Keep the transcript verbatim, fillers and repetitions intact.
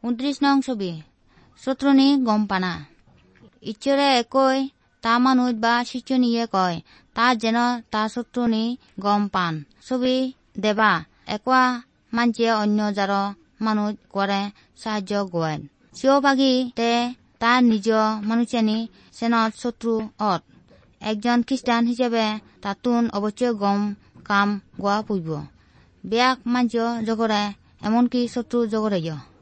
ঊনত্ৰিশ নং ছবি শত্ৰুনি গম পানা ঈশ্বৰে একৈ তা মানুহ বা শিষ্যনিয়ে কয় তা যেন তা শত্ৰুনি গম পান ছবি দেবা একোৱা মানছে অন্য যাৰ মানুহ কৰে সাহায্য গোৱান সিও বাগি তে তার নিজ মানুষেনি সেনত শত্রু অত একজন খ্রিস্টান হিসেবে তাতুন অবশ্যই গম কাম গোয়া পুইব বেয়াক মানছ জগরে এমনকি শত্রু জগরে